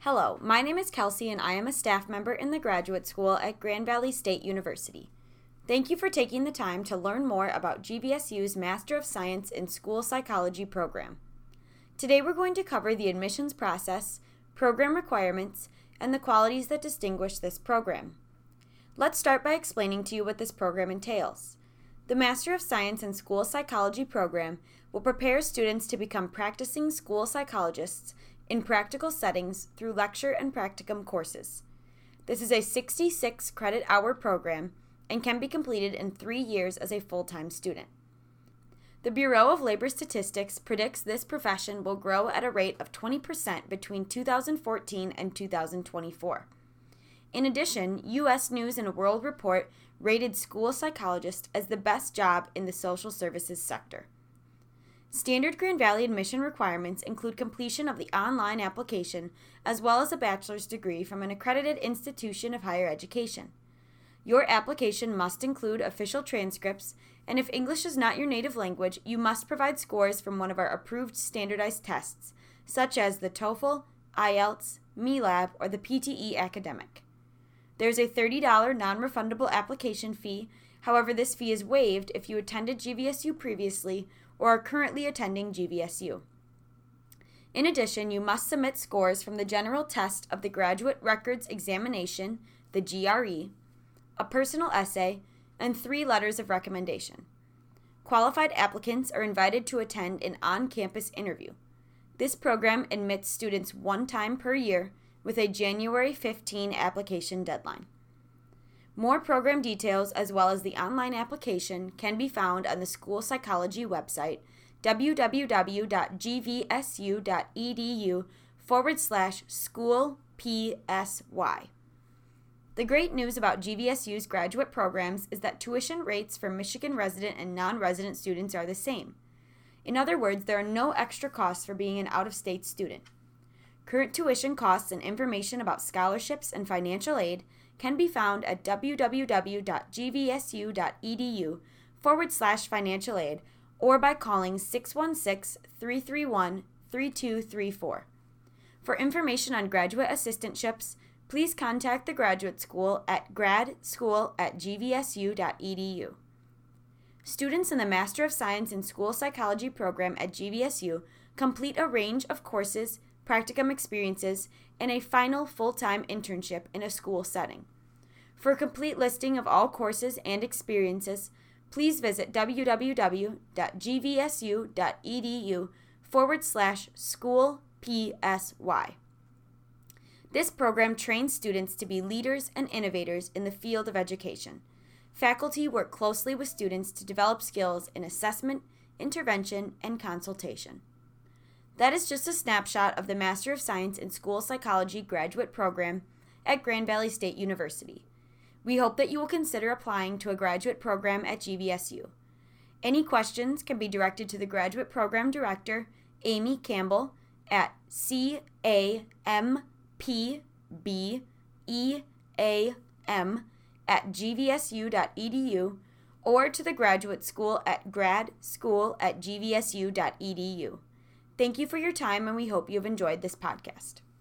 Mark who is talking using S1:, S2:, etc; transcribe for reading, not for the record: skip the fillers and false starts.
S1: Hello, my name is Kelsey and I am a staff member in the graduate school at Grand Valley State University. Thank you for taking the time to learn more about GVSU's Master of Science in School Psychology program. Today we're going to cover the admissions process, program requirements, and the qualities that distinguish this program. Let's start by explaining to you what this program entails. The Master of Science in School Psychology program will prepare students to become practicing school psychologists in practical settings through lecture and practicum courses. This is a 66 credit hour program and can be completed in 3 years as a full-time student. The Bureau of Labor Statistics predicts this profession will grow at a rate of 20% between 2014 and 2024. In addition, U.S. News & World Report rated school psychologists as the best job in the social services sector. Standard Grand Valley admission requirements include completion of the online application as well as a bachelor's degree from an accredited institution of higher education. Your application must include official transcripts, and if English is not your native language, you must provide scores from one of our approved standardized tests, such as the TOEFL, IELTS, MELAB, or the PTE Academic. There is a $30 non-refundable application fee. However, this fee is waived if you attended GVSU previously or are currently attending GVSU. In addition, you must submit scores from the general test of the Graduate Records Examination, the GRE, a personal essay, and 3 letters of recommendation. Qualified applicants are invited to attend an on-campus interview. This program admits students 1 time per year with a January 15 application deadline. More program details as well as the online application can be found on the school psychology website www.gvsu.edu/schoolpsy. The great news about GVSU's graduate programs is that tuition rates for Michigan resident and non-resident students are the same. In other words, there are no extra costs for being an out-of-state student. Current tuition costs and information about scholarships and financial aid can be found at www.gvsu.edu/financial aid or by calling 616-331-3234. For information on graduate assistantships, please contact the graduate school at gradschool@gvsu.edu. Students in the Master of Science in School Psychology program at GVSU complete a range of courses, practicum experiences, and a final full-time internship in a school setting. For a complete listing of all courses and experiences, please visit www.gvsu.edu/schoolpsy. This program trains students to be leaders and innovators in the field of education. Faculty work closely with students to develop skills in assessment, intervention, and consultation. That is just a snapshot of the Master of Science in School Psychology graduate program at Grand Valley State University. We hope that you will consider applying to a graduate program at GVSU. Any questions can be directed to the Graduate Program Director, Amy Campbell, at campbeam@gvsu.edu or to the graduate school at gradschool@gvsu.edu. Thank you for your time, and we hope you have enjoyed this podcast.